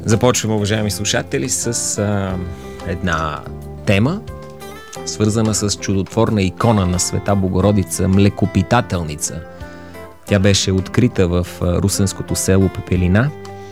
Започваме, уважаеми слушатели, с една тема, свързана с чудотворна икона на Света Богородица, млекопитателница. Тя беше открита в русенското село Пепелина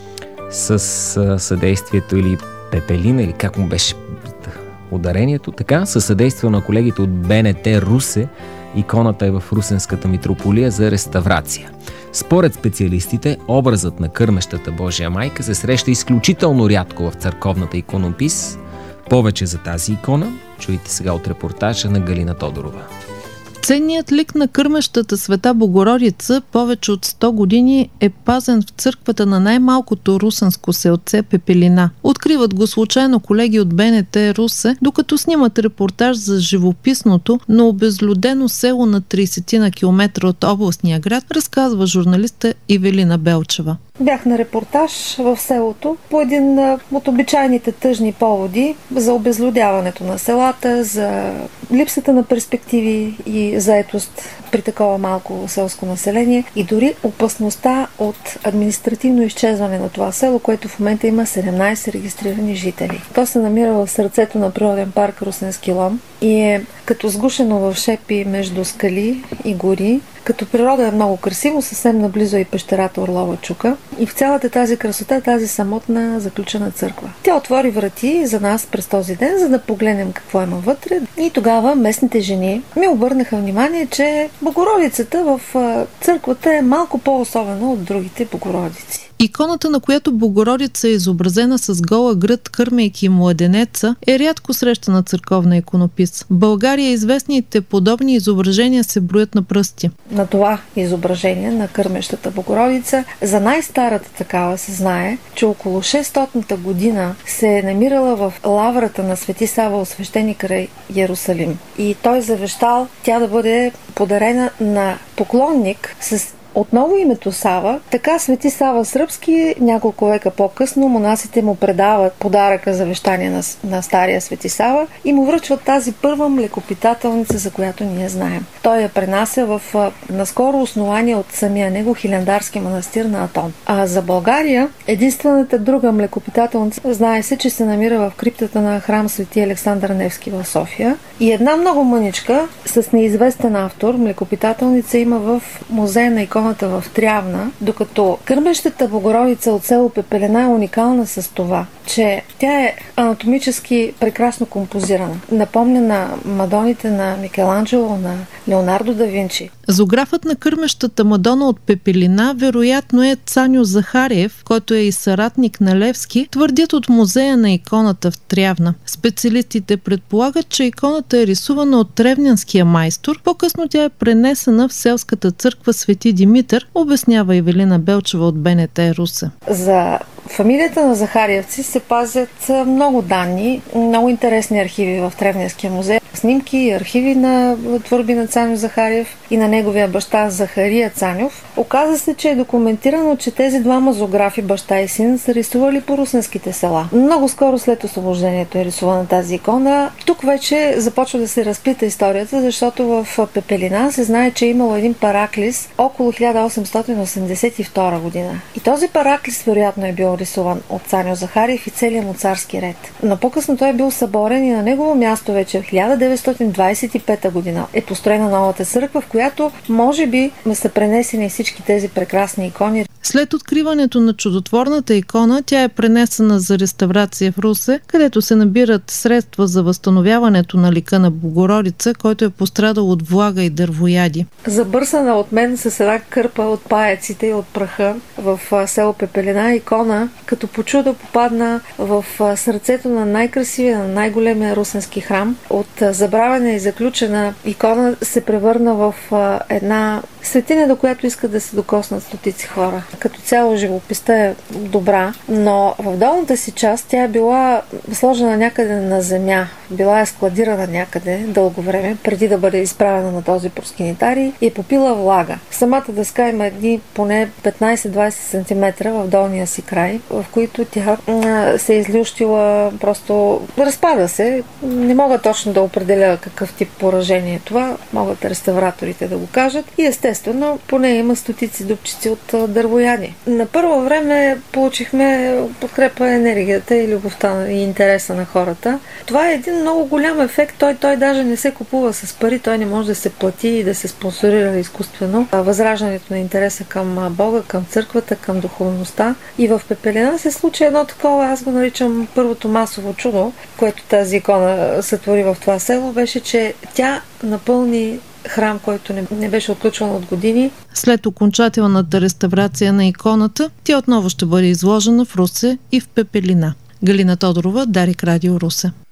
с съдействието или Пепелина, или как му беше ударението, така, със съдействие на колегите от БНТ Русе. Иконата е в Русенската митрополия за реставрация. Според специалистите, образът на кърмещата Божия майка се среща изключително рядко в църковната иконопис. Повече за тази икона чуйте сега от репортажа на Галина Тодорова. Ценният лик на кърмещата Света Богородица повече от 100 години е пазен в църквата на най-малкото русенско селце Пепелина. Откриват го случайно колеги от БНТ Русе, докато снимат репортаж за живописното, но обезлюдено село на 30 на километра от областния град, разказва журналиста Ивелина Белчева. Бях на репортаж в селото по един от обичайните тъжни поводи за обезлюдяването на селата, за липсата на перспективи и заетост при такова малко селско население и дори опасността от административно изчезване на това село, което в момента има 17 регистрирани жители. То се намира в сърцето на природен парк Русенски лом и е като сгушено в шепи между скали и гори. Като природа е много красиво, съвсем наблизо е и пещерата Орлова чука. И в цялата тази красота тази самотна заключена църква. Тя отвори врати за нас през този ден, за да погледнем какво има вътре. И тогава местните жени ми обърнаха внимание, че Богородицата в църквата е малко по-особена от другите Богородици. Иконата, на която Богородица е изобразена с гола гръд, кърмейки младенеца, е рядко срещана църковна иконопис. В България известните подобни изображения се броят на пръсти. На това изображение на кърмещата Богородица, за най-старата такава се знае, че около 600-та година се е намирала в лаврата на Свети Сава, освещени край Йерусалим. И той завещал тя да бъде подарена на поклонник с отново името Сава. Така Свети Сава Сръбски няколко века по-късно монасите му предават подаръка завещание на стария Свети Сава и му връчват тази първа млекопитателница, за която ние знаем. Той я пренася в наскоро основание от самия него хилендарски манастир на Атон. А за България единствената друга млекопитателница знае се, че се намира в криптата на храм Свети Александър Невски в София. И една много мъничка с неизвестен автор млекопитателница има в музея на иконата в Трявна, докато кърмещата Богородица от село Пепелина е уникална с това, че тя е анатомически прекрасно композирана. Напомня на Мадоните на Микеланджело, на Леонардо да Винчи. Зоографът на кърмещата Мадона от Пепелина вероятно е Цаньо Захариев, който е и съратник на Левски, твърдят от музея на иконата в Трявна. Специалистите предполагат, че иконата е рисувана от тревнянския майстор. По-късно тя е пренесена в селската църква Свети Димитър, обяснява Ивелина Белчева от БНТ Русе. За фамилията на Захариевци се пазят много данни, много интересни архиви в Тревненския музей. Снимки и архиви на творби на Цаньо Захариев и на неговия баща Захария Цаньов. Оказа се, че е документирано, че тези двама зоографи, баща и син, са рисували по русенските села. Много скоро след освобождението е рисувана тази икона. Тук вече започва да се разплита историята, защото в Пепелина се знае, че е имало един параклис около 1882 година. И този параклис вероятно е бил рисуван от Цаньо Захариев и целият му царски ред. Но по-късно той е бил съборен и на негово място вече в 1925 година е построена новата църква, в която може би са пренесени всички тези прекрасни икони. След откриването на чудотворната икона, тя е пренесена за реставрация в Русе, където се набират средства за възстановяването на лика на Богородица, който е пострадал от влага и дървояди. Забърсана от мен с една кърпа от паяците и от праха в село Пепелина икона, като по чудо попадна в сърцето на най-красивия, на най-големия русенски храм. От забравена и заключена икона се превърна в една светиня, до която искат да се докоснат стотици хора. Като цяло живописта е добра, но в долната си част тя е била сложена някъде на земя. Била е складирана някъде дълго време, преди да бъде изправена на този проскинитарий и е попила влага. Самата дъска има едни поне 15-20 см в долния си край, в които тя се е излющила, просто разпада се. Не мога точно да определя какъв тип поражение е това, могат реставраторите да го кажат. И естествено естествено, по нея има стотици дупчици от дървояди. На първо време получихме подкрепа, енергията и любовта и интереса на хората. Това е един много голям ефект. Той даже не се купува с пари, той не може да се плати и да се спонсорира изкуствено. Възраждането на интереса към Бога, към църквата, към духовността. И в Пепелина се случи едно такова, аз го наричам първото масово чудо, което тази икона сътвори в това село, беше, че тя напълни храм, който не беше отключван от години. След окончателната реставрация на иконата, тя отново ще бъде изложена в Русе и в Пепелина. Галина Тодорова, Дарик Радио, Русе.